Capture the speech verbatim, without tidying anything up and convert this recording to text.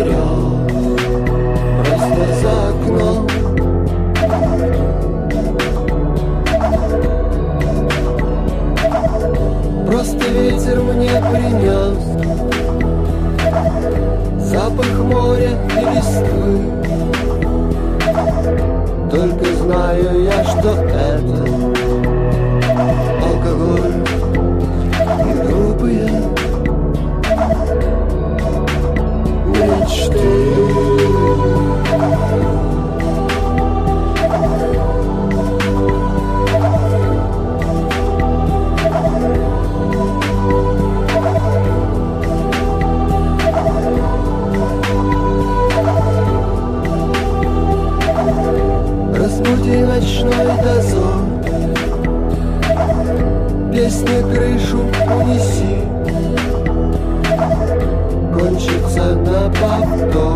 вперед, просто за окном. Просто ветер мне принес запах моря и листвы. Только знаю я, что это алкоголь и грубые мечты. Разбуди ночной дозор, песня крышу унеси, кончится на повтор.